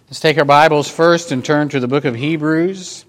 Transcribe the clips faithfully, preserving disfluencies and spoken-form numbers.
Let's take our Bibles first and turn to the book of Hebrews,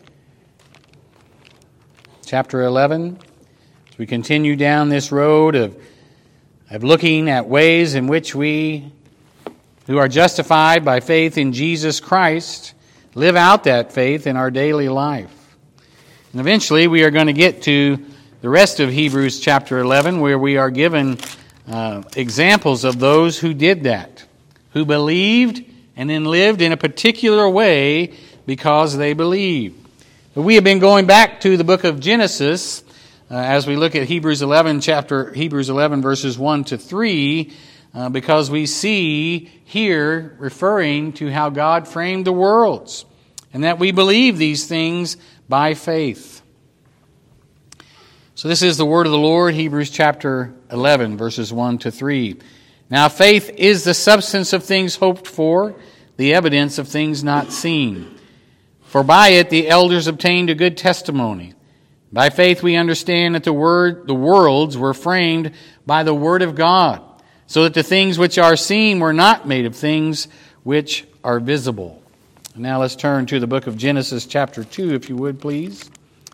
chapter eleven. As we continue down this road of, of looking at ways in which we, who are justified by faith in Jesus Christ, live out that faith in our daily life. And eventually we are going to get to the rest of Hebrews chapter eleven, where we are given uh, examples of those who did that, who believed and then lived in a particular way because they believed. But we have been going back to the book of Genesis uh, as we look at Hebrews eleven, chapter Hebrews eleven, verses one to three, uh, because we see here referring to how God framed the worlds, and that we believe these things by faith. So this is the word of the Lord, Hebrews chapter eleven, verses one to three. Now faith is the substance of things hoped for, the evidence of things not seen. For by it the elders obtained a good testimony. By faith we understand that the word, the worlds were framed by the word of God, so that the things which are seen were not made of things which are visible. Now let's turn to the book of Genesis chapter two, if you would, please.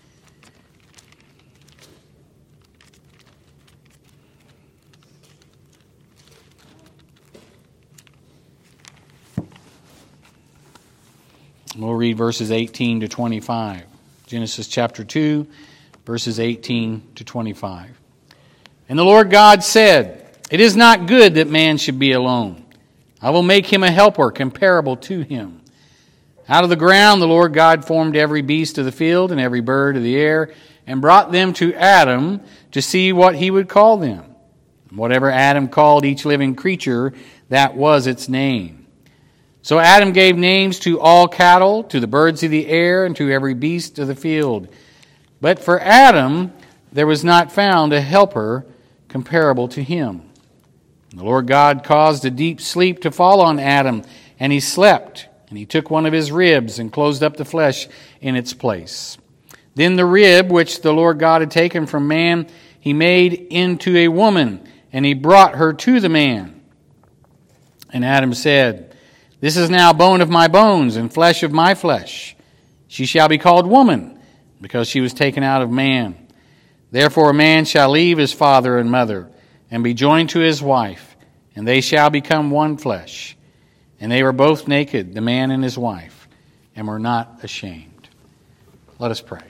We'll read verses eighteen to twenty-five. Genesis chapter two, verses eighteen to twenty-five. And the Lord God said, "It is not good that man should be alone. I will make him a helper comparable to him." Out of the ground the Lord God formed every beast of the field and every bird of the air, and brought them to Adam to see what he would call them. Whatever Adam called each living creature, that was its name. So Adam gave names to all cattle, to the birds of the air, and to every beast of the field. But for Adam there was not found a helper comparable to him. And the Lord God caused a deep sleep to fall on Adam, and he slept. And he took one of his ribs and closed up the flesh in its place. Then the rib which the Lord God had taken from man, he made into a woman, and he brought her to the man. And Adam said, "This is now bone of my bones and flesh of my flesh. She shall be called woman, because she was taken out of man. Therefore a man shall leave his father and mother, and be joined to his wife, and they shall become one flesh. And they were both naked, the man and his wife, and were not ashamed." Let us pray.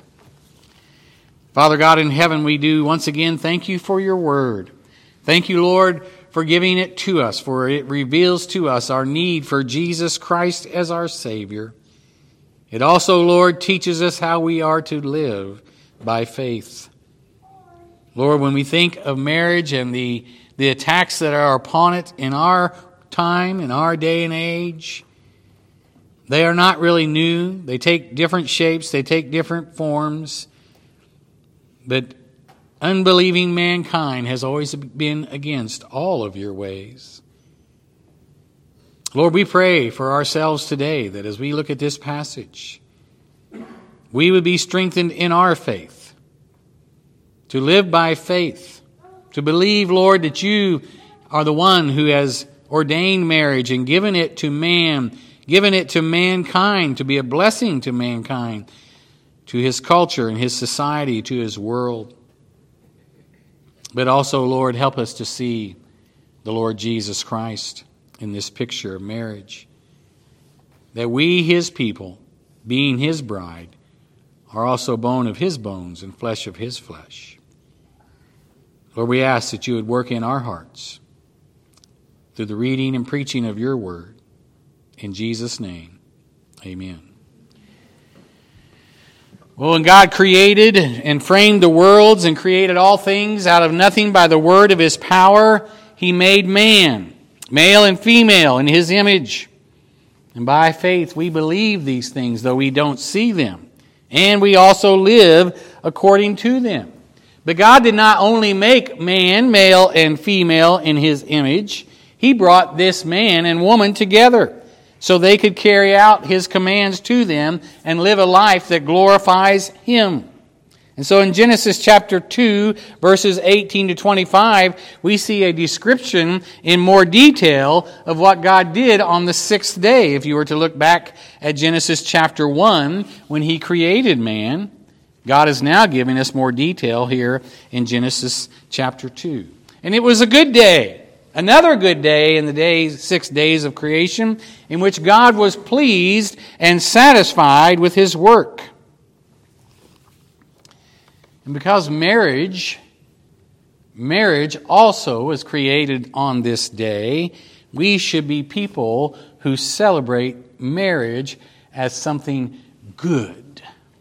Father God in heaven, we do once again thank you for your word. Thank you, Lord, for giving it to us, for it reveals to us our need for Jesus Christ as our Savior. It also, Lord, teaches us how we are to live by faith. Lord, when we think of marriage and the, the attacks that are upon it in our time, in our day and age, they are not really new. They take different shapes, they take different forms, but unbelieving mankind has always been against all of your ways. Lord, we pray for ourselves today that as we look at this passage, we would be strengthened in our faith, to live by faith, to believe, Lord, that you are the one who has ordained marriage and given it to man, given it to mankind to be a blessing to mankind, to his culture and his society, to his world. But also, Lord, help us to see the Lord Jesus Christ in this picture of marriage. That we, his people, being his bride, are also bone of his bones and flesh of his flesh. Lord, we ask that you would work in our hearts through the reading and preaching of your word. In Jesus' name, amen. Well, when God created and framed the worlds and created all things out of nothing by the word of his power, he made man, male and female, in his image. And by faith we believe these things, though we don't see them. And we also live according to them. But God did not only make man, male and female, in his image. He brought this man and woman together so they could carry out his commands to them and live a life that glorifies him. And so in Genesis chapter two, verses eighteen to twenty-five, we see a description in more detail of what God did on the sixth day. If you were to look back at Genesis chapter one, when He created man, God is now giving us more detail here in Genesis chapter two. And it was a good day, another good day in the days, six days of creation, in which God was pleased and satisfied with His work. And because marriage, marriage also was created on this day, we should be people who celebrate marriage as something good.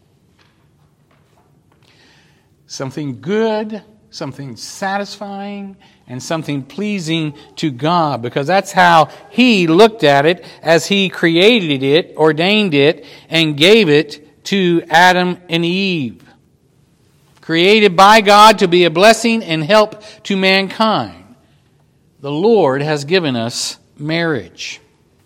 Something good, something satisfying, and something pleasing to God, because that's how He looked at it as He created it, ordained it, and gave it to Adam and Eve. Created by God to be a blessing and help to mankind, the Lord has given us marriage.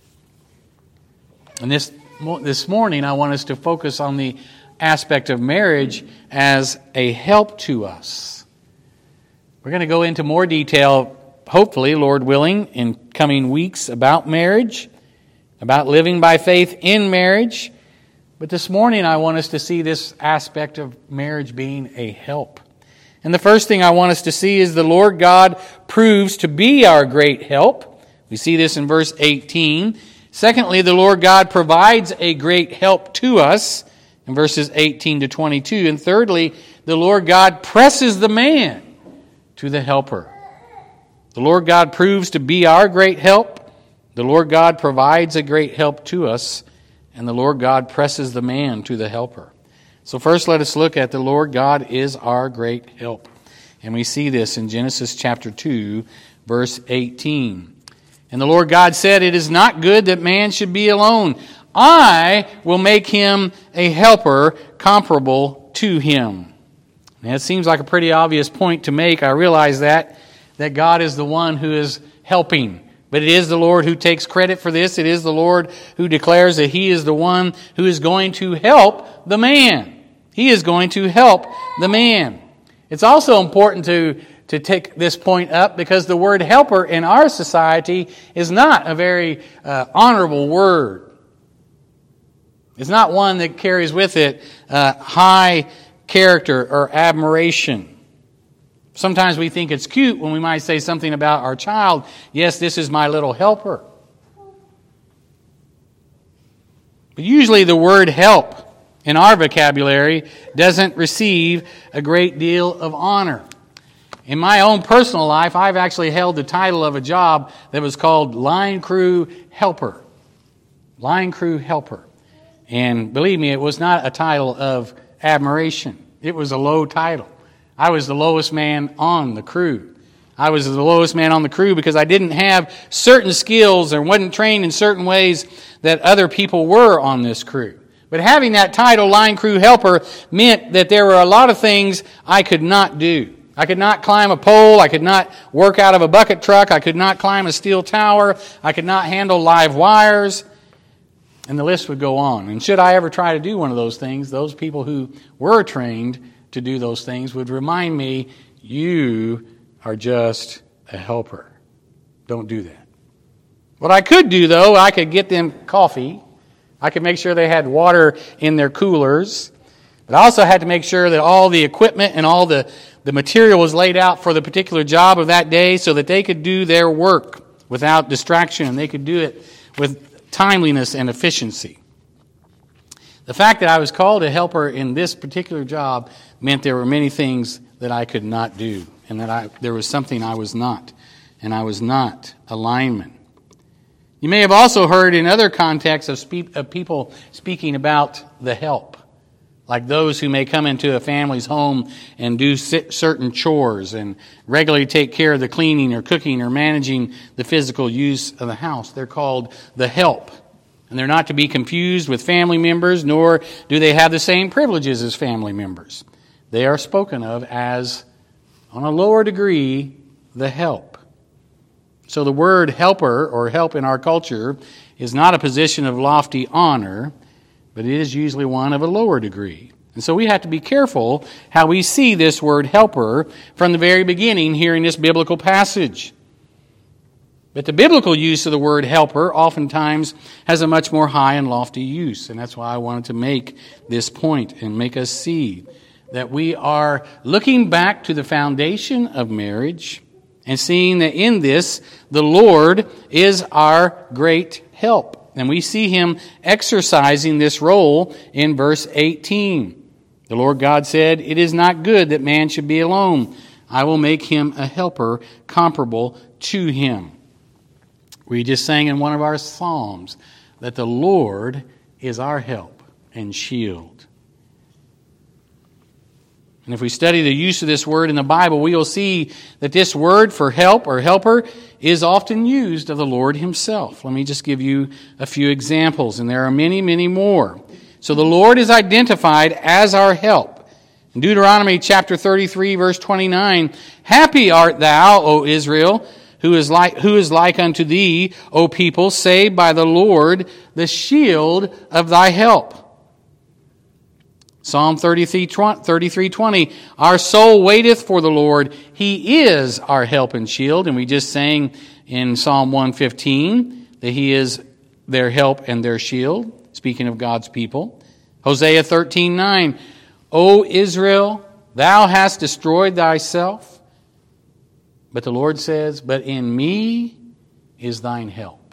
And this, this morning I want us to focus on the aspect of marriage as a help to us. We're going to go into more detail, hopefully, Lord willing, in coming weeks about marriage, about living by faith in marriage. But this morning I want us to see this aspect of marriage being a help. And the first thing I want us to see is the Lord God proves to be our great help. We see this in verse eighteen. Secondly, the Lord God provides a great help to us in verses eighteen to twenty-two. And thirdly, the Lord God presses the man to the helper. The Lord God proves to be our great help. The Lord God provides a great help to us. And the Lord God presses the man to the helper. So first let us look at the Lord God is our great help. And we see this in Genesis chapter two, verse eighteen. And the Lord God said, "It is not good that man should be alone. I will make him a helper comparable to him." And it seems like a pretty obvious point to make. I realize that, that God is the one who is helping. But it is the Lord who takes credit for this. It is the Lord who declares that He is the one who is going to help the man. He is going to help the man. It's also important to, to take this point up because the word helper in our society is not a very uh, honorable word. It's not one that carries with it uh, high character or admiration. Sometimes we think it's cute when we might say something about our child. Yes, this is my little helper. But usually the word help in our vocabulary doesn't receive a great deal of honor. In my own personal life, I've actually held the title of a job that was called line crew helper. Line crew helper. And believe me, it was not a title of admiration. It was a low title. I was the lowest man on the crew. I was the lowest man on the crew because I didn't have certain skills or wasn't trained in certain ways that other people were on this crew. But having that title, line crew helper, meant that there were a lot of things I could not do. I could not climb a pole. I could not work out of a bucket truck. I could not climb a steel tower. I could not handle live wires. And the list would go on. And should I ever try to do one of those things, those people who were trained to do those things would remind me, you are just a helper. Don't do that. What I could do, though, I could get them coffee. I could make sure they had water in their coolers. But I also had to make sure that all the equipment and all the, the material was laid out for the particular job of that day so that they could do their work without distraction. And they could do it with timeliness and efficiency. The fact that I was called a helper in this particular job meant there were many things that I could not do, and that I, there was something I was not, and I was not a lineman. You may have also heard in other contexts of, spe- of people speaking about the help, like those who may come into a family's home and do certain chores and regularly take care of the cleaning or cooking or managing the physical use of the house. They're called the help. And they're not to be confused with family members, nor do they have the same privileges as family members. They are spoken of as, on a lower degree, the help. So the word helper, or help in our culture, is not a position of lofty honor, but it is usually one of a lower degree, And so we have to be careful how we see this word helper from the very beginning here in this biblical passage. But the biblical use of the word helper oftentimes has a much more high and lofty use. And that's why I wanted to make this point and make us see that we are looking back to the foundation of marriage and seeing that in this, the Lord is our great help. And we see Him exercising this role in verse eighteen. The Lord God said, "It is not good that man should be alone. I will make him a helper comparable to him." We just sang in one of our psalms that the Lord is our help and shield. And if we study the use of this word in the Bible, we will see that this word for help or helper is often used of the Lord Himself. Let me just give you a few examples, and there are many, many more. So the Lord is identified as our help. In Deuteronomy chapter thirty-three, verse twenty-nine, "Happy art thou, O Israel, who is like who is like unto thee, O people, saved by the Lord, the shield of thy help." Psalm thirty-three twenty, "Our soul waiteth for the Lord. He is our help and shield." And we just sang in Psalm one fifteen that He is their help and their shield, speaking of God's people. Hosea thirteen nine, "O Israel, thou hast destroyed thyself." But the Lord says, "But in me is thine help."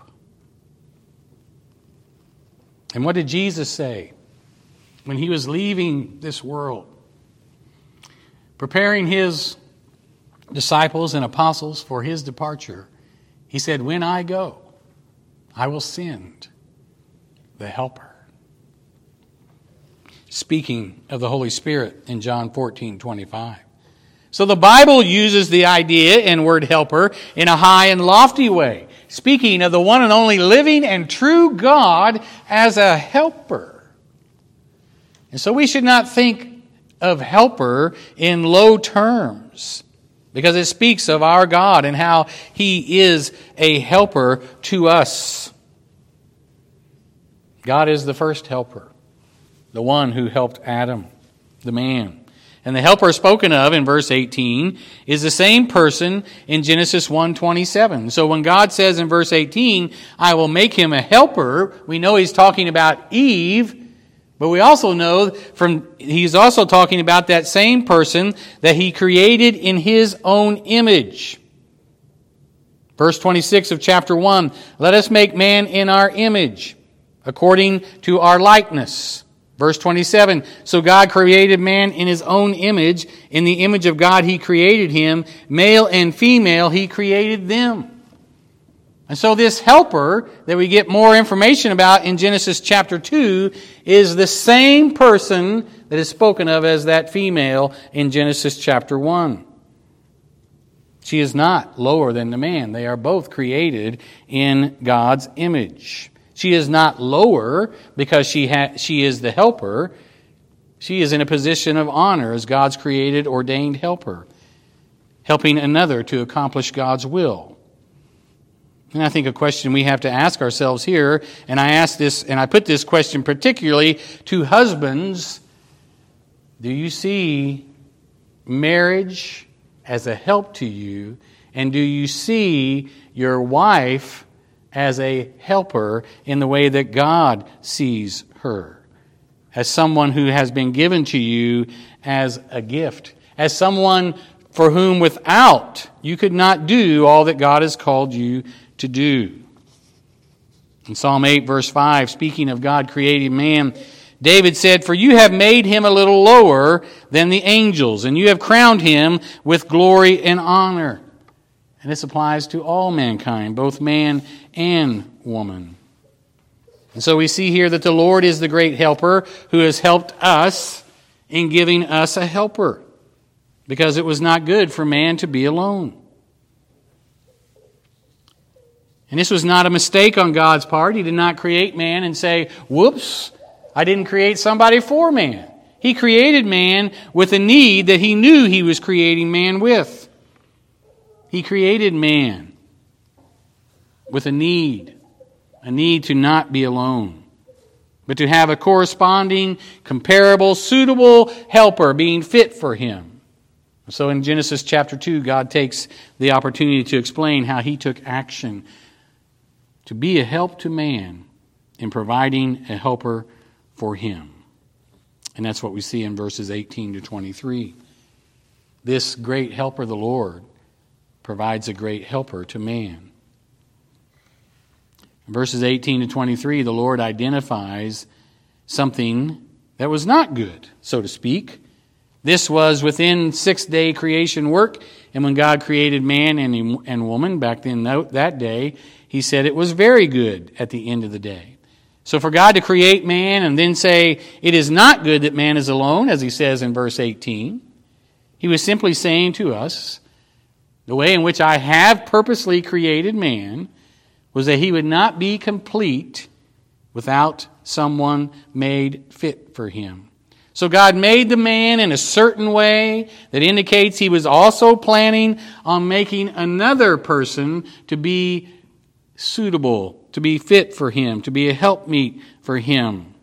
And what did Jesus say when He was leaving this world, preparing His disciples and apostles for His departure? He said, "When I go, I will send the Helper." Speaking of the Holy Spirit in John fourteen twenty-five. So the Bible uses the idea and word helper in a high and lofty way, speaking of the one and only living and true God as a helper. And so we should not think of helper in low terms, because it speaks of our God and how He is a helper to us. God is the first helper, the one who helped Adam, the man. And the helper spoken of in verse eighteen is the same person in Genesis one twenty-seven. So when God says in verse eighteen, "I will make him a helper," we know He's talking about Eve, but we also know from He's also talking about that same person that He created in His own image. Verse twenty-six of chapter one, "Let us make man in our image, according to our likeness." Verse twenty-seven, "So God created man in His own image. In the image of God He created him. Male and female He created them." And so this helper that we get more information about in Genesis chapter two is the same person that is spoken of as that female in Genesis chapter one. She is not lower than the man. They are both created in God's image. She is not lower because she ha- she is the helper. She is in a position of honor as God's created, ordained helper, helping another to accomplish God's will. And I think a question we have to ask ourselves here, and I ask this, and I put this question particularly to husbands: do you see marriage as a help to you, and do you see your wife as a helper in the way that God sees her, as someone who has been given to you as a gift, as someone for whom without you could not do all that God has called you to do? In Psalm eight verse five, speaking of God creating man, David said, "For you have made him a little lower than the angels, and you have crowned him with glory and honor." And this applies to all mankind, both man and woman. And so we see here that the Lord is the great helper who has helped us in giving us a helper, because it was not good for man to be alone. And this was not a mistake on God's part. He did not create man and say, "Whoops, I didn't create somebody for man." He created man with a need that He knew He was creating man with. He created man with a need, a need to not be alone. but to have a corresponding, comparable, suitable helper being fit for him. So in Genesis chapter two, God takes the opportunity to explain how he took action to be a help to man in providing a helper for him. And that's what we see in verses eighteen to twenty-three. This great helper, the Lord, provides a great helper to man. In verses eighteen to twenty-three, the Lord identifies something that was not good, so to speak. This was within six-day creation work, and when God created man and, and woman back then that day, he said it was very good at the end of the day. So for God to create man and then say, it is not good that man is alone, as he says in verse eighteen, he was simply saying to us, the way in which I have purposely created man was that he would not be complete without someone made fit for him. So God made the man in a certain way that indicates he was also planning on making another person to be suitable, to be fit for him, to be a helpmeet for him.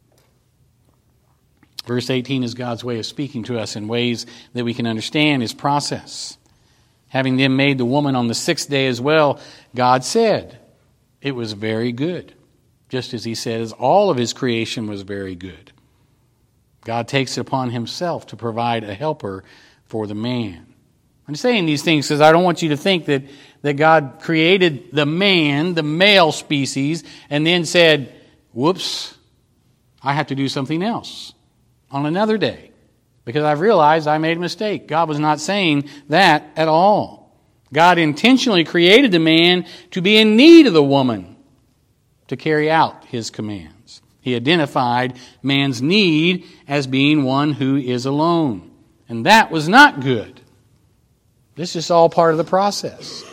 Verse eighteen is God's way of speaking to us in ways that we can understand his process. Having then made the woman on the sixth day as well, God said it was very good. Just as he says all of his creation was very good. God takes it upon himself to provide a helper for the man. I'm saying these things because I don't want you to think that, that God created the man, the male species, and then said, whoops, I have to do something else on another day because I've realized I made a mistake. God was not saying that at all. God intentionally created the man to be in need of the woman to carry out his commands. He identified man's need as being one who is alone. And that was not good. This is all part of the process.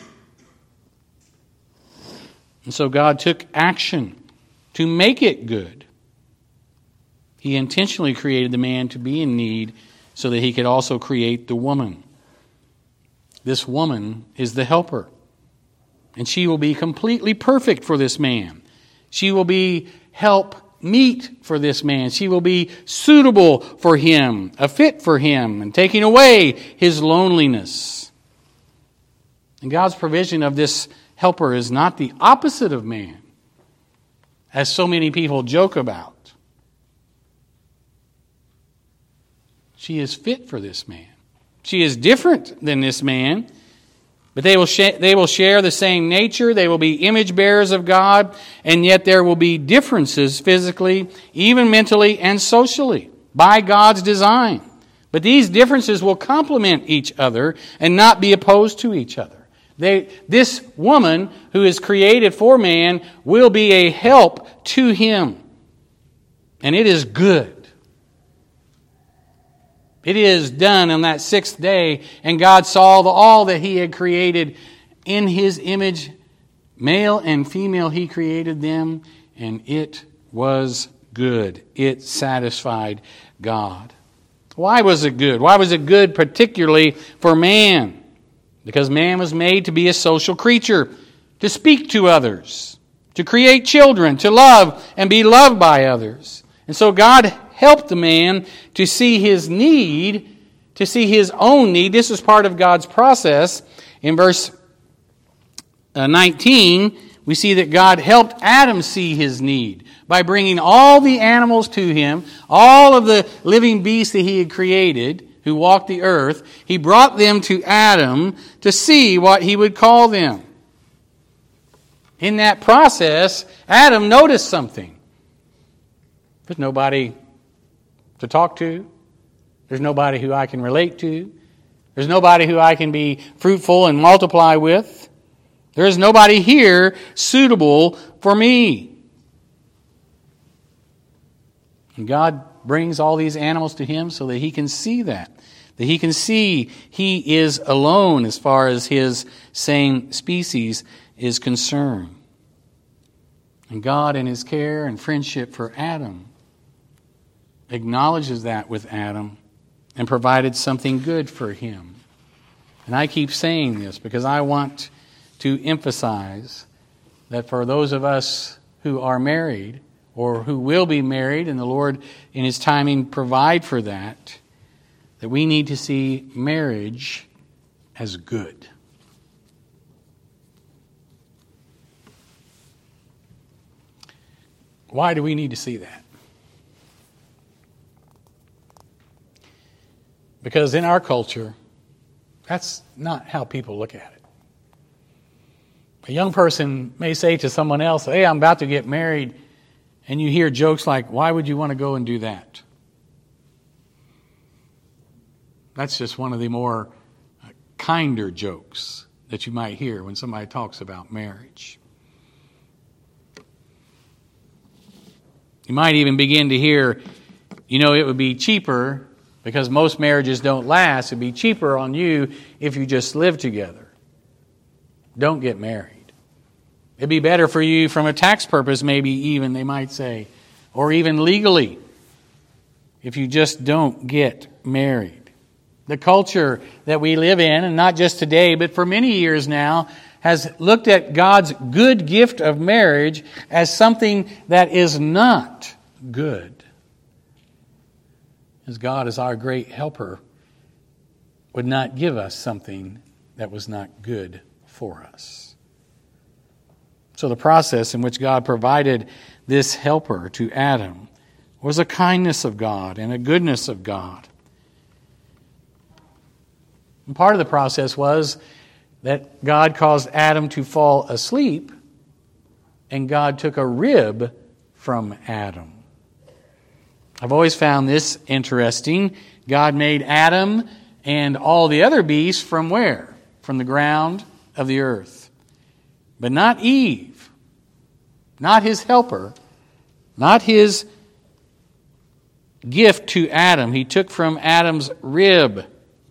And so God took action to make it good. He intentionally created the man to be in need so that he could also create the woman. This woman is the helper. And she will be completely perfect for this man. She will be help meet for this man. She will be suitable for him, a fit for him, and taking away his loneliness. And God's provision of this helper is not the opposite of man, as so many people joke about. She is fit for this man. She is different than this man, but they will sh- they will share the same nature. They will be image bearers of God, and yet there will be differences physically, even mentally and socially, by God's design. But these differences will complement each other and not be opposed to each other. They, this woman who is created for man will be a help to him, and it is good. It is done on that sixth day, and God saw the, all that he had created in his image. Male and female he created them, and it was good. It satisfied God. Why was it good? Why was it good particularly for man? Because man was made to be a social creature, to speak to others, to create children, to love and be loved by others. And so God helped the man to see his need, to see his own need. This is part of God's process. In verse nineteen, we see that God helped Adam see his need by bringing all the animals to him, all of the living beasts that he had created who walked the earth. He brought them to Adam to see what he would call them. In that process, Adam noticed something. There's nobody to talk to. There's nobody who I can relate to. There's nobody who I can be fruitful and multiply with. There is nobody here suitable for me. And God brings all these animals to him so that he can see that. That he can see he is alone as far as his same species is concerned. And God in his care and friendship for Adam acknowledges that with Adam and provided something good for him. And I keep saying this because I want to emphasize that for those of us who are married, or who will be married, and the Lord in His timing provide for that, that we need to see marriage as good. Why do we need to see that? Because in our culture, that's not how people look at it. A young person may say to someone else, hey, I'm about to get married, and you hear jokes like, why would you want to go and do that? That's just one of the more kinder jokes that you might hear when somebody talks about marriage. You might even begin to hear, you know, it would be cheaper, because most marriages don't last, it'd be cheaper on you if you just live together. Don't get married. It'd be better for you from a tax purpose, maybe even, they might say, or even legally, if you just don't get married. The culture that we live in, and not just today, but for many years now, has looked at God's good gift of marriage as something that is not good. As God, as our great helper, would not give us something that was not good for us. So the process in which God provided this helper to Adam was a kindness of God and a goodness of God. And part of the process was that God caused Adam to fall asleep, and God took a rib from Adam. I've always found this interesting. God made Adam and all the other beasts from where? From the ground of the earth. But not Eve, not his helper, not his gift to Adam. He took from Adam's rib.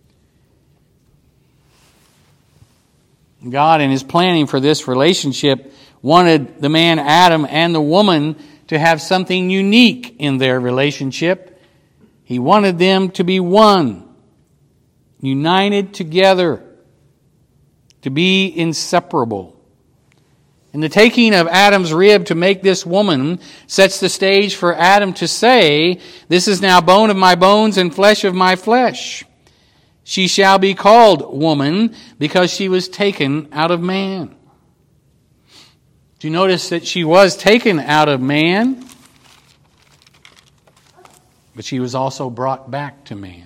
God, in His planning for this relationship, wanted the man Adam and the woman to have something unique in their relationship. He wanted them to be one, united together, to be inseparable. And the taking of Adam's rib to make this woman sets the stage for Adam to say, "This is now bone of my bones and flesh of my flesh. She shall be called woman because she was taken out of man." Do you notice that she was taken out of man, but she was also brought back to man?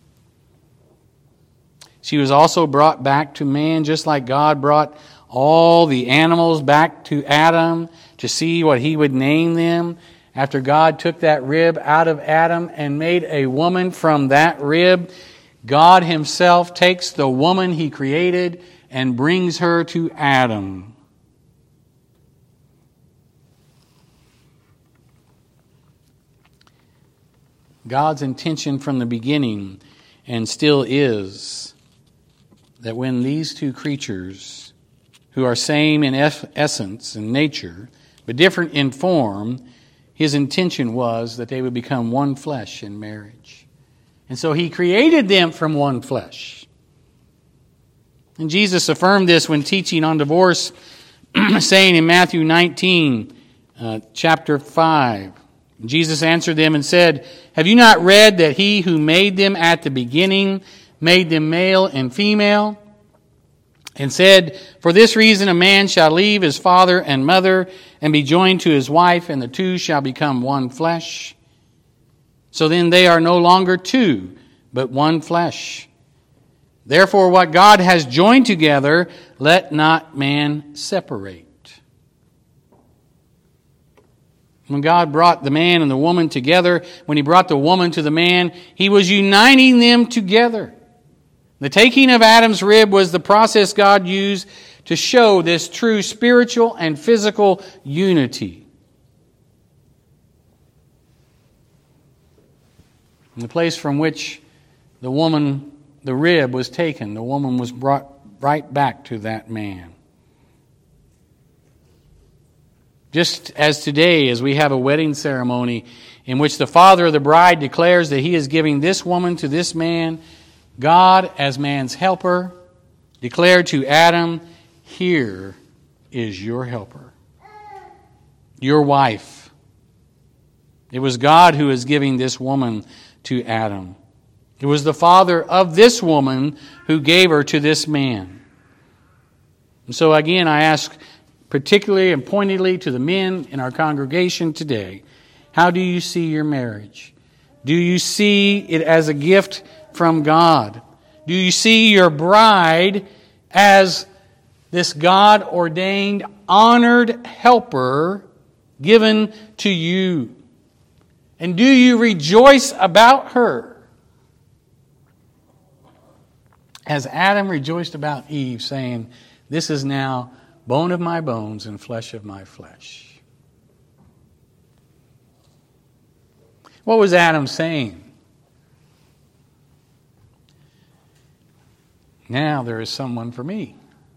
She was also brought back to man, just like God brought all the animals back to Adam to see what he would name them. After God took that rib out of Adam and made a woman from that rib, God Himself takes the woman He created and brings her to Adam. God's intention from the beginning, and still is, that when these two creatures, who are same in essence and nature, but different in form, His intention was that they would become one flesh in marriage. And so He created them from one flesh. And Jesus affirmed this when teaching on divorce, saying in Matthew nineteen, uh, chapter five, Jesus answered them and said, "Have you not read that He who made them at the beginning made them male and female? And said, for this reason a man shall leave his father and mother and be joined to his wife, and the two shall become one flesh. So then they are no longer two, but one flesh. Therefore what God has joined together, let not man separate." When God brought the man and the woman together, when He brought the woman to the man, He was uniting them together. The taking of Adam's rib was the process God used to show this true spiritual and physical unity. In the place from which the woman, the rib was taken, the woman was brought right back to that man. Just as today, as we have a wedding ceremony in which the father of the bride declares that he is giving this woman to this man, God, as man's helper, declared to Adam, "Here is your helper, your wife, It was God who was giving this woman to Adam. It was the father of this woman who gave her to this man. And so again, I ask particularly and pointedly to the men in our congregation today, how do you see your marriage? Do you see it as a gift from God? Do you see your bride as this God-ordained, honored helper given to you? And do you rejoice about her as Adam rejoiced about Eve, saying, "This is now bone of my bones and flesh of my flesh"? What was Adam saying? Now there is someone for me.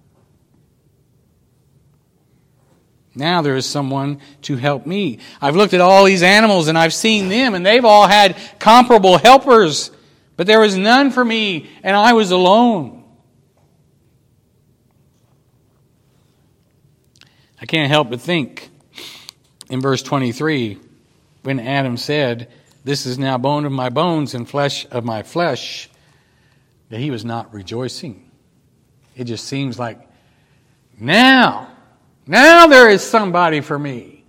Now there is someone to help me. I've looked at all these animals and I've seen them, and they've all had comparable helpers, but there was none for me, and I was alone. I can't help but think in verse twenty-three, when Adam said, "This is now bone of my bones and flesh of my flesh," that he was not rejoicing. It just seems like, now, now there is somebody for me.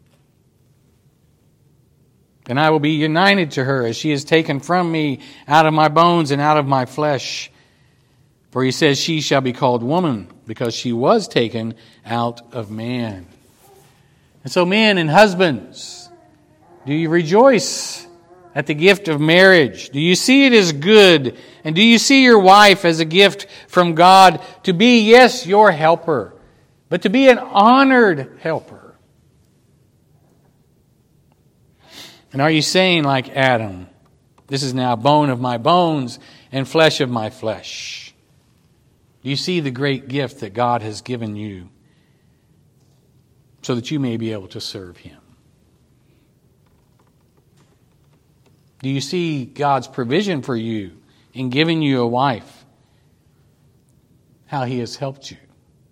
And I will be united to her as she is taken from me out of my bones and out of my flesh. For he says, she shall be called woman, because she was taken out of man. And so men and husbands, do you rejoice at the gift of marriage? Do you see it as good? And do you see your wife as a gift from God to be, yes, your helper, but to be an honored helper? And are you saying like Adam, "This is now bone of my bones and flesh of my flesh"? Do you see the great gift that God has given you so that you may be able to serve Him? Do you see God's provision for you in giving you a wife? How He has helped you?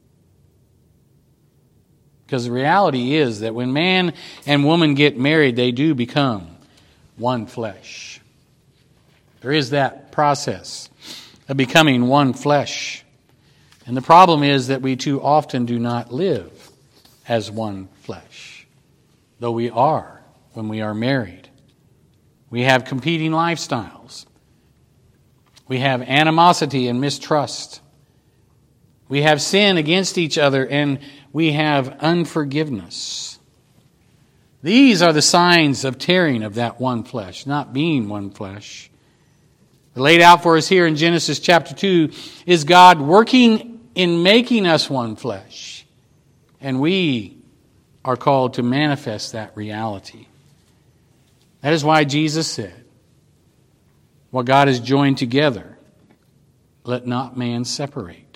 Because the reality is that when man and woman get married, they do become one flesh. There is that process of becoming one flesh. And the problem is that we too often do not live as one flesh, though we are when we are married. We have competing lifestyles. We have animosity and mistrust. We have sin against each other, and we have unforgiveness. These are the signs of tearing of that one flesh, not being one flesh. Laid out for us here in Genesis chapter two is God working in making us one flesh. And we are called to manifest that reality. That is why Jesus said, "What God has joined together, let not man separate."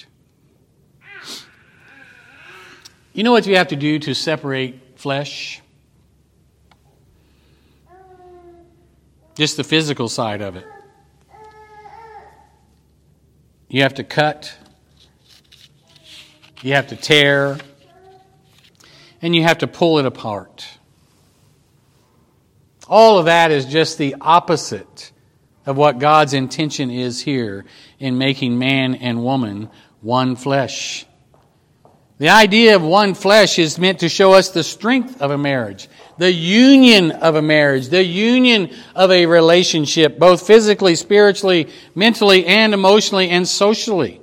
You know what you have to do to separate flesh? Just the physical side of it. You have to cut. You have to tear. And you have to pull it apart. All of that is just the opposite of what God's intention is here in making man and woman one flesh. The idea of one flesh is meant to show us the strength of a marriage, the union of a marriage, the union of a relationship, both physically, spiritually, mentally, and emotionally, and socially.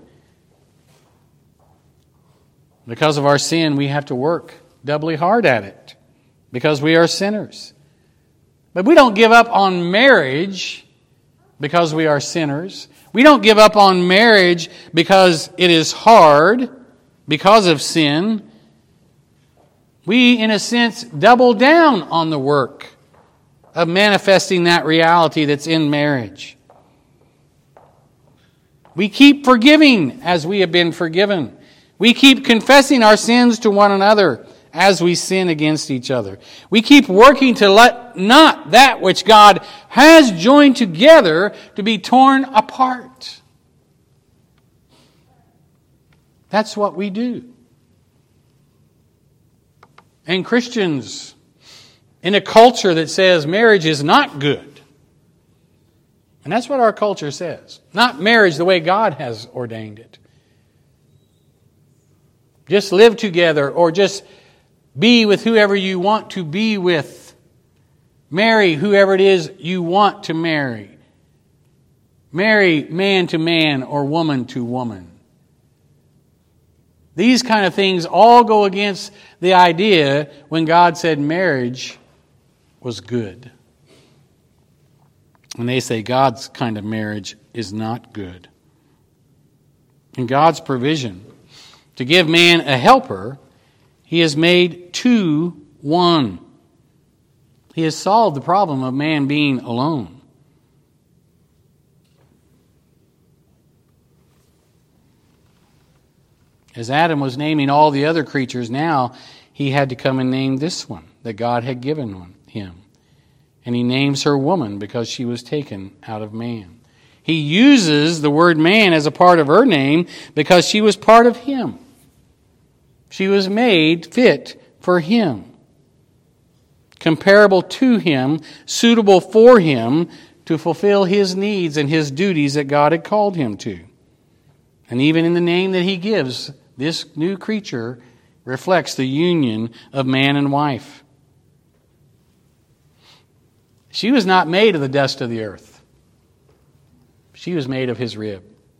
Because of our sin, we have to work doubly hard at it, because we are sinners. But we don't give up on marriage because we are sinners. We don't give up on marriage because it is hard, because of sin. We, in a sense, double down on the work of manifesting that reality that's in marriage. We keep forgiving as we have been forgiven. We keep confessing our sins to one another as we sin against each other. We keep working to let not that which God has joined together to be torn apart. That's what we do. And Christians, in a culture that says marriage is not good. And that's what our culture says. Not marriage the way God has ordained it. Just live together or just be with whoever you want to be with. Marry whoever it is you want to marry. Marry man to man or woman to woman. These kind of things all go against the idea when God said marriage was good. And they say God's kind of marriage is not good. In God's provision to give man a helper, He has made two one. He has solved the problem of man being alone. As Adam was naming all the other creatures, now he had to come and name this one that God had given him. And he names her woman because she was taken out of man. He uses the word man as a part of her name because she was part of him. She was made fit for him, comparable to him, suitable for him to fulfill his needs and his duties that God had called him to. And even in the name that he gives, this new creature reflects the union of man and wife. She was not made of the dust of the earth. She was made of his rib.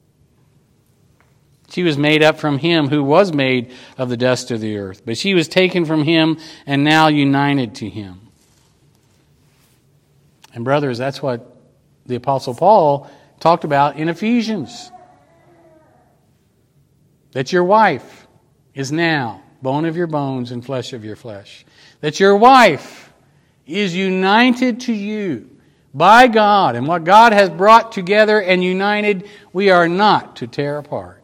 She was made up from him who was made of the dust of the earth. But she was taken from him and now united to him. And brothers, that's what the Apostle Paul talked about in Ephesians. That your wife is now bone of your bones and flesh of your flesh. That your wife is united to you by God. And what God has brought together and united, we are not to tear apart.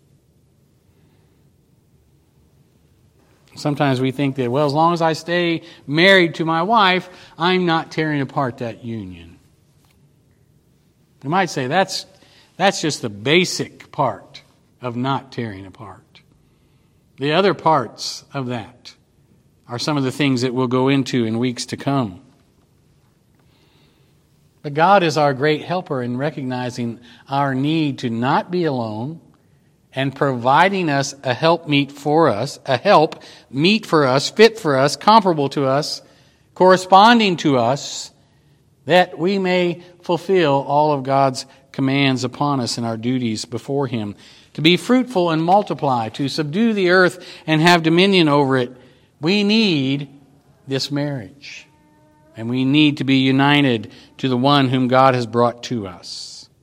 Sometimes we think that, well, as long as I stay married to my wife, I'm not tearing apart that union. You might say that's that's just the basic part of not tearing apart. The other parts of that are some of the things that we'll go into in weeks to come. But God is our great helper in recognizing our need to not be alone and providing us a help meet for us, a help meet for us, fit for us, comparable to us, corresponding to us, that we may fulfill all of God's commands upon us and our duties before Him. To be fruitful and multiply, to subdue the earth and have dominion over it. We need this marriage. And we need to be united to the one whom God has brought to us.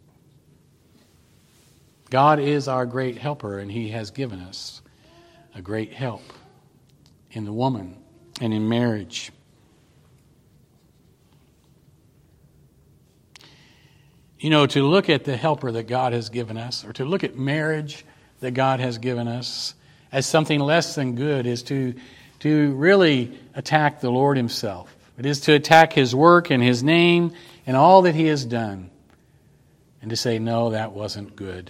God is our great helper, and He has given us a great help in the woman and in marriage. You know, to look at the helper that God has given us, or to look at marriage that God has given us as something less than good, is to, to really attack the Lord Himself. It is to attack His work and His name and all that He has done, and to say, no, that wasn't good.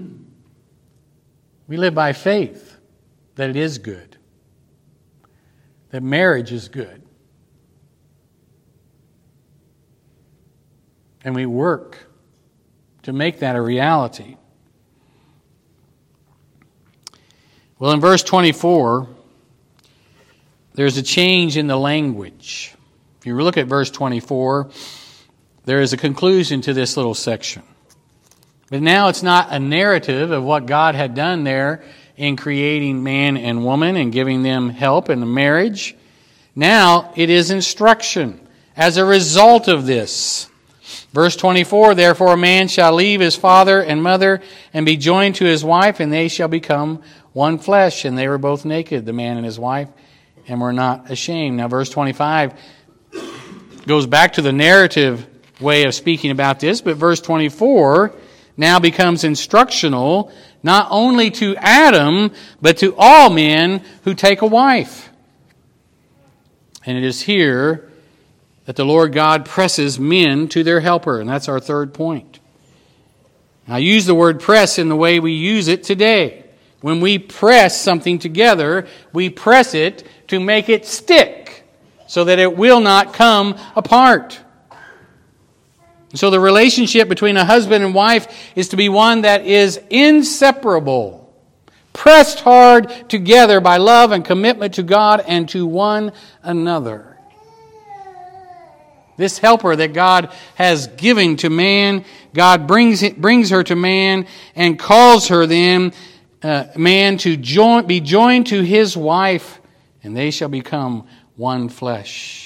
We live by faith that it is good, that marriage is good. And we work to make that a reality. Well, in verse twenty-four, there's a change in the language. If you look at verse twenty-four, there is a conclusion to this little section. But now it's not a narrative of what God had done there in creating man and woman and giving them help in the marriage. Now it is instruction as a result of this. Verse twenty-four, therefore a man shall leave his father and mother and be joined to his wife, and they shall become one flesh. And they were both naked, the man and his wife, and were not ashamed. Now verse twenty-five goes back to the narrative way of speaking about this, but verse twenty-four now becomes instructional not only to Adam, but to all men who take a wife. And it is here that the Lord God presses men to their helper, and that's our third point. I use the word press in the way we use it today. When we press something together, we press it to make it stick. so that it will not come apart. So the relationship between a husband and wife is to be one that is inseparable, pressed hard together by love and commitment to God and to one another. This helper that God has given to man, God brings brings her to man and calls her then, uh, man, to join, be joined to his wife, and they shall become one flesh.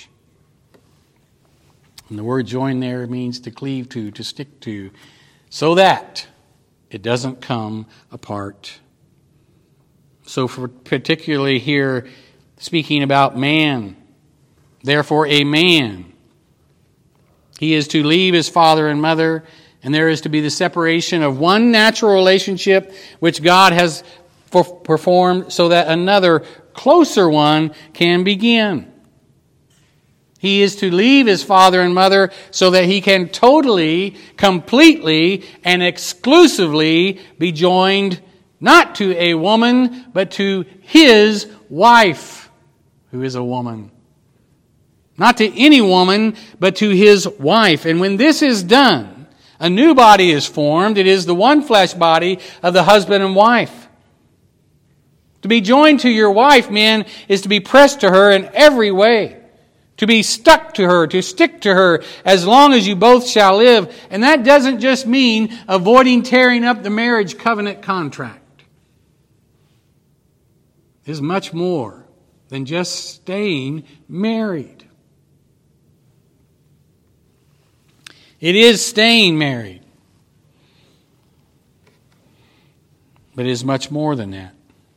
And the word join there means to cleave to, to stick to, so that it doesn't come apart. So for particularly here, speaking about man, therefore a man, he is to leave his father and mother, and there is to be the separation of one natural relationship which God has performed so that another closer one can begin. He is to leave his father and mother so that he can totally, completely, and exclusively be joined not to a woman, but to his wife, who is a woman. Not to any woman, but to his wife. And when this is done, a new body is formed. It is the one flesh body of the husband and wife. To be joined to your wife, men, is to be pressed to her in every way. To be stuck to her, to stick to her as long as you both shall live. And that doesn't just mean avoiding tearing up the marriage covenant contract. It is much more than just staying married. It is staying married. But it is much more than that.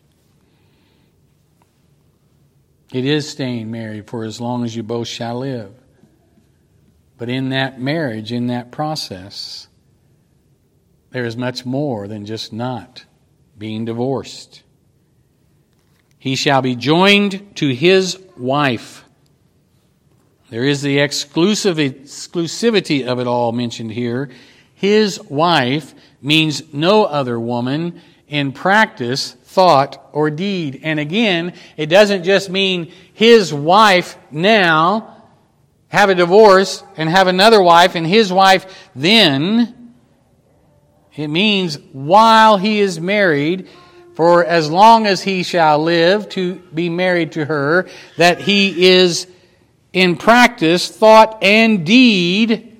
It is staying married for as long as you both shall live. But in that marriage, in that process, there is much more than just not being divorced. He shall be joined to his wife. There is the exclusive, exclusivity of it all mentioned here. His wife means no other woman in practice, thought, or deed. And again, it doesn't just mean his wife now, have a divorce, and have another wife, and his wife then. It means while he is married, for as long as he shall live to be married to her, that he is in practice, thought, and deed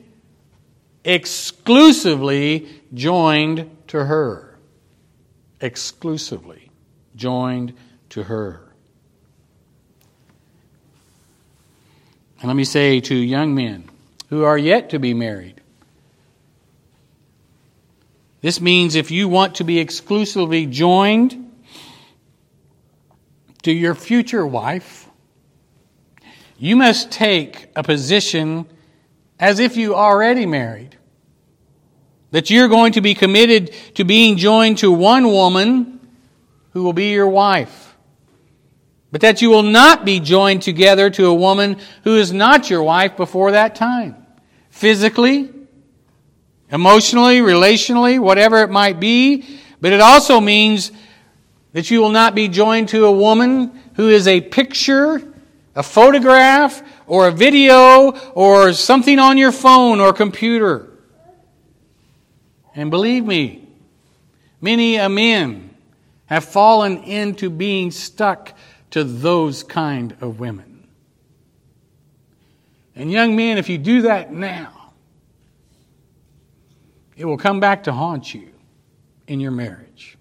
exclusively joined to her. Exclusively joined to her. And let me say to young men who are yet to be married, this means if you want to be exclusively joined to your future wife, you must take a position as if you already married. That you're going to be committed to being joined to one woman who will be your wife. But that you will not be joined together to a woman who is not your wife before that time. Physically, emotionally, relationally, whatever it might be. But it also means that you will not be joined to a woman who is a picture, a photograph, or a video, or something on your phone or computer. And believe me, many a men have fallen into being stuck to those kind of women. And young men, if you do that now, it will come back to haunt you in your marriage.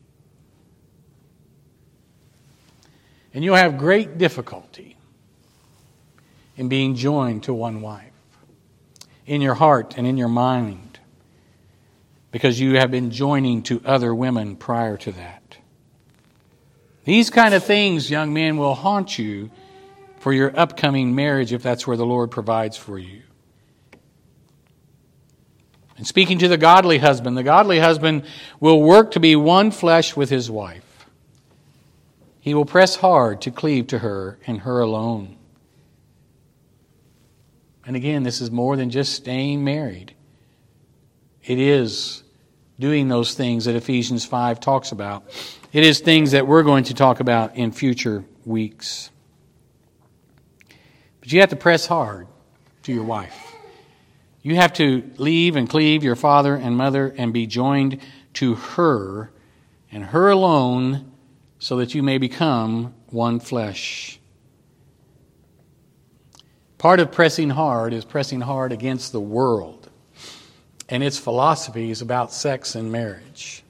And you'll have great difficulty in being joined to one wife, in your heart and in your mind, because you have been joining to other women prior to that. These kind of things, young men, will haunt you for your upcoming marriage if that's where the Lord provides for you. And speaking to the godly husband, the godly husband will work to be one flesh with his wife. He will press hard to cleave to her and her alone. And again, this is more than just staying married. It is doing those things that Ephesians five talks about. It is things that we're going to talk about in future weeks. But you have to press hard to your wife. You have to leave and cleave your father and mother and be joined to her and her alone so that you may become one flesh. Part of pressing hard is pressing hard against the world and its philosophies about sex and marriage.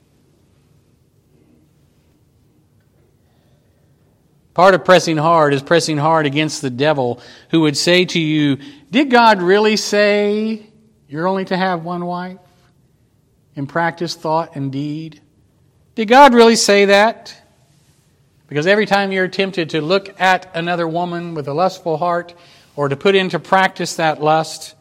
Part of pressing hard is pressing hard against the devil who would say to you, did God really say you're only to have one wife? In practice, thought, and deed? Did God really say that? Because every time you're tempted to look at another woman with a lustful heart or to put into practice that lust,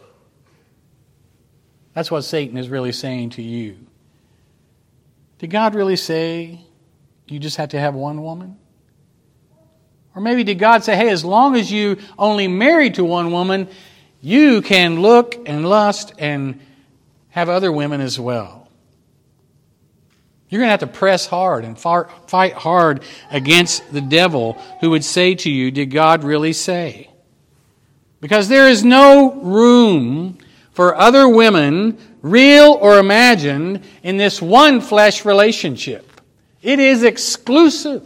that's what Satan is really saying to you. Did God really say you just have to have one woman? Or maybe did God say, hey, as long as you only married to one woman, you can look and lust and have other women as well. You're going to have to press hard and fight hard against the devil who would say to you, did God really say? Because there is no room for other women, real or imagined, in this one flesh relationship. It is exclusive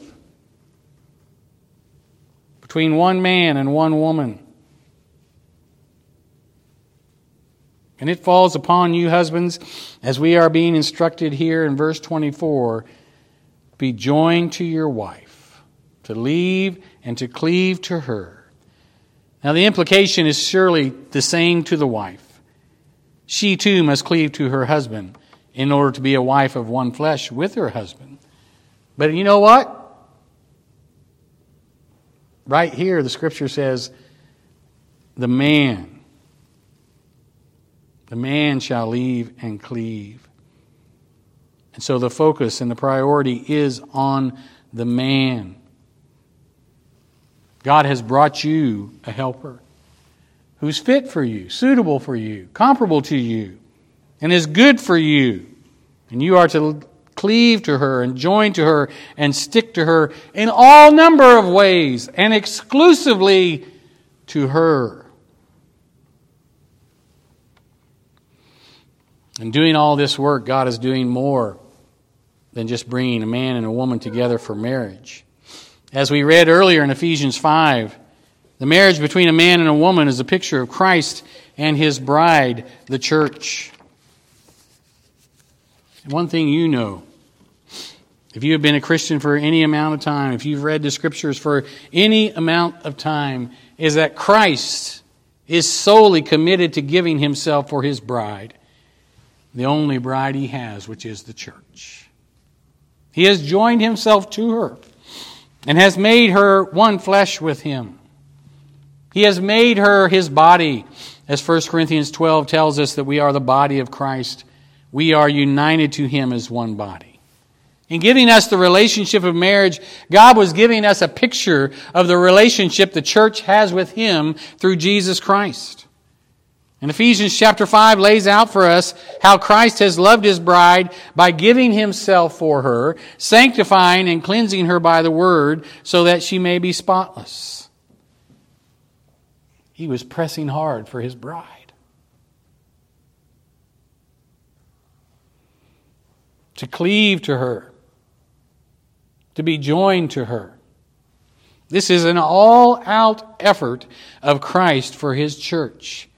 between one man and one woman. And it falls upon you, husbands, as we are being instructed here in verse twenty-four, be joined to your wife, to leave and to cleave to her. Now the implication is surely the same to the wife. She too must cleave to her husband in order to be a wife of one flesh with her husband. But you know what? Right here, the Scripture says, the man, the man shall leave and cleave. And so the focus and the priority is on the man. God has brought you a helper who's fit for you, suitable for you, comparable to you, and is good for you. And you are to cleave to her and join to her and stick to her in all number of ways and exclusively to her. In doing all this work, God is doing more than just bringing a man and a woman together for marriage. As we read earlier in Ephesians five, the marriage between a man and a woman is a picture of Christ and His bride, the church. And one thing you know, if you have been a Christian for any amount of time, if you've read the Scriptures for any amount of time, is that Christ is solely committed to giving Himself for His bride, the only bride He has, which is the church. He has joined Himself to her and has made her one flesh with Him. He has made her His body. As First Corinthians twelve tells us that we are the body of Christ. We are united to Him as one body. In giving us the relationship of marriage, God was giving us a picture of the relationship the church has with Him through Jesus Christ. And Ephesians chapter five lays out for us how Christ has loved His bride by giving Himself for her, sanctifying and cleansing her by the Word so that she may be spotless. He was pressing hard for His bride. To cleave to her. To be joined to her. This is an all-out effort of Christ for His church.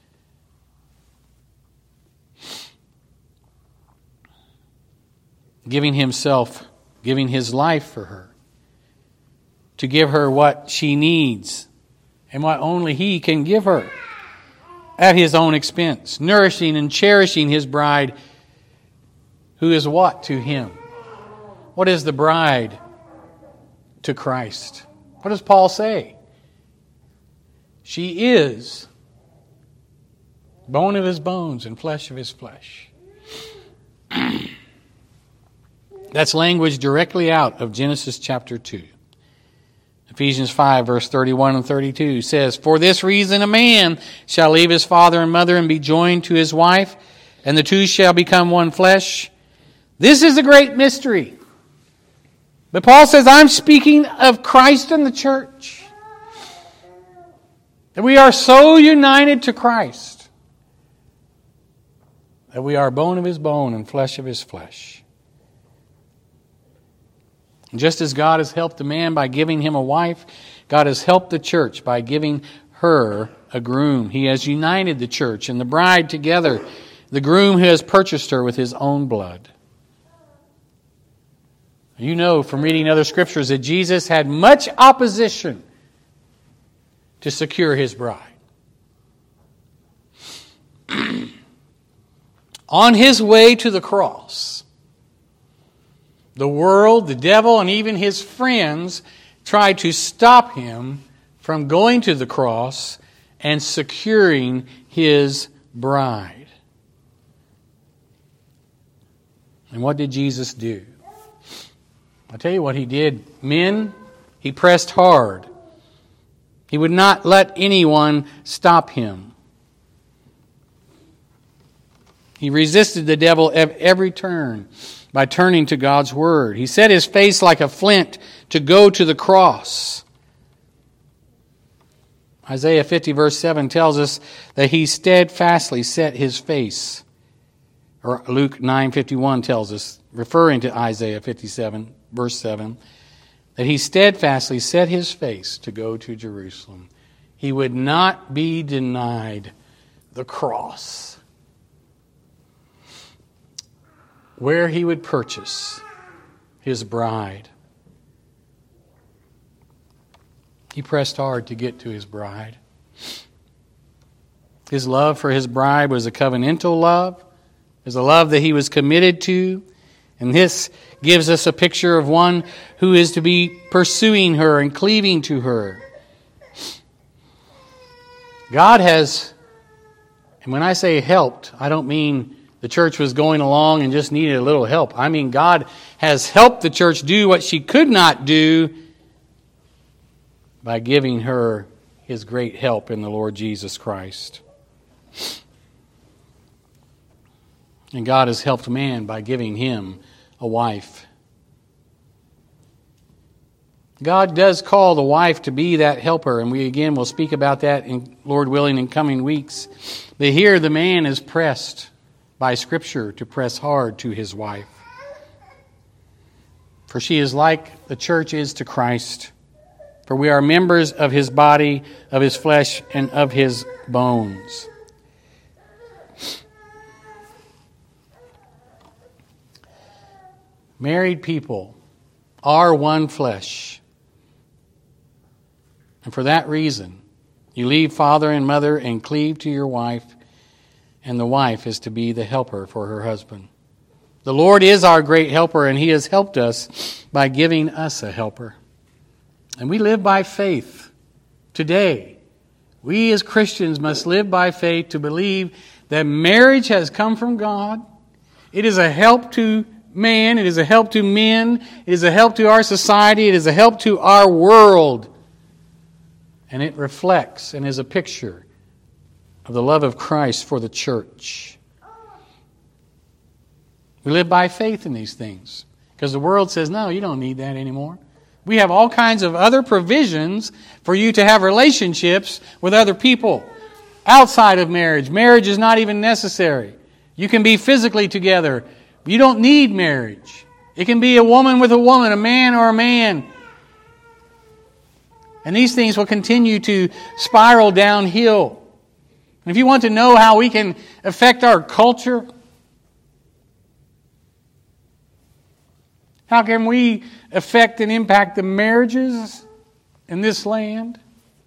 Giving Himself, giving His life for her. To give her what she needs and what only He can give her at His own expense. Nourishing and cherishing His bride, who is what to Him? What is the bride to Christ? What does Paul say? She is bone of His bones and flesh of His flesh. That's language directly out of Genesis chapter two. Ephesians five, verse thirty-one and thirty-two says, for this reason a man shall leave his father and mother and be joined to his wife, and the two shall become one flesh. This is a great mystery. But Paul says, I'm speaking of Christ and the church. That we are so united to Christ that we are bone of His bone and flesh of His flesh. And just as God has helped a man by giving him a wife, God has helped the church by giving her a groom. He has united the church and the bride together, the groom who has purchased her with His own blood. You know from reading other scriptures that Jesus had much opposition to secure His bride. On His way to the cross, the world, the devil, and even His friends tried to stop Him from going to the cross and securing His bride. And what did Jesus do? I'll tell you what He did. Men, He pressed hard. He would not let anyone stop Him. He resisted the devil at every turn by turning to God's Word. He set His face like a flint to go to the cross. Isaiah fifty verse seven tells us that He steadfastly set His face. Or Luke nine fifty-one tells us, referring to Isaiah fifty-seven verse seven, that He steadfastly set His face to go to Jerusalem. He would not be denied the cross, where He would purchase His bride. He pressed hard to get to His bride. His love for His bride was a covenantal love. It was a love that He was committed to. And this gives us a picture of one who is to be pursuing her and cleaving to her. God has, and when I say helped, I don't mean the church was going along and just needed a little help. I mean, God has helped the church do what she could not do by giving her His great help in the Lord Jesus Christ. And God has helped man by giving him a wife. God does call the wife to be that helper, and we again will speak about that, in Lord willing, in coming weeks. But here the man is pressed by Scripture to press hard to his wife. For she is like the church is to Christ. For we are members of His body, of His flesh, and of His bones. Married people are one flesh. And for that reason, you leave father and mother and cleave to your wife, and the wife is to be the helper for her husband. The Lord is our great helper, and He has helped us by giving us a helper. And we live by faith today. We as Christians must live by faith to believe that marriage has come from God. It is a help to man. It is a help to men. It is a help to our society. It is a help to our world. And it reflects and is a picture of the love of Christ for the church. We live by faith in these things because the world says, no, you don't need that anymore. We have all kinds of other provisions for you to have relationships with other people outside of marriage. Marriage is not even necessary. You can be physically together. You don't need marriage. It can be a woman with a woman, a man or a man. And these things will continue to spiral downhill. And if you want to know how we can affect our culture, how can we affect and impact the marriages in this land?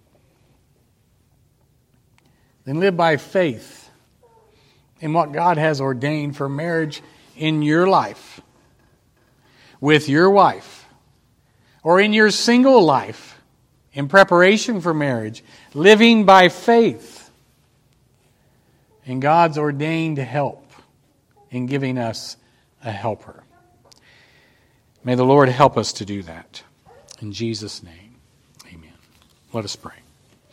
Then live by faith in what God has ordained for marriage in your life, with your wife, or in your single life, in preparation for marriage, living by faith in God's ordained help in giving us a helper. May the Lord help us to do that. In Jesus' name, amen. Let us pray.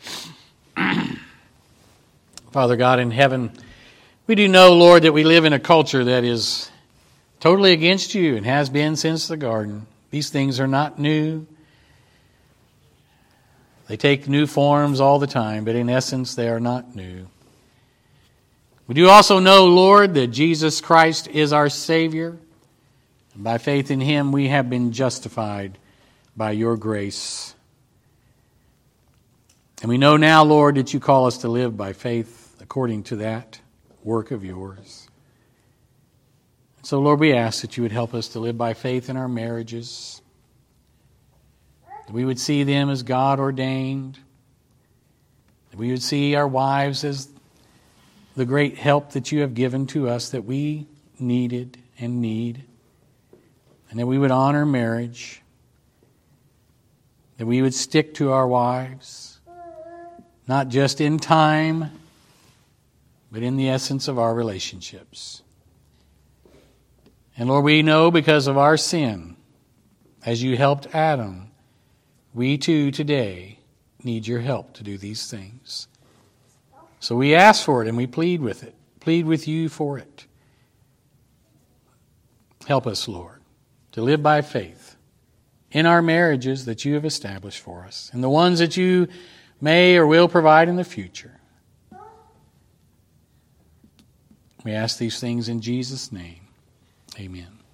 Father God in heaven, we do know, Lord, that we live in a culture that is totally against you and has been since the garden. These things are not new. They take new forms all the time, but in essence they are not new. We do also know, Lord, that Jesus Christ is our Savior. And by faith in Him we have been justified by your grace. And we know now, Lord, that you call us to live by faith according to that work of yours. So, Lord, we ask that you would help us to live by faith in our marriages, that we would see them as God ordained, that we would see our wives as the great help that you have given to us that we needed and need, and that we would honor marriage, that we would stick to our wives, not just in time, but in the essence of our relationships. And Lord, we know because of our sin, as you helped Adam, we too today need your help to do these things. So we ask for it and we plead with it, plead with you for it. Help us, Lord, to live by faith in our marriages that you have established for us, and the ones that you may or will provide in the future. We ask these things in Jesus' name. Amen.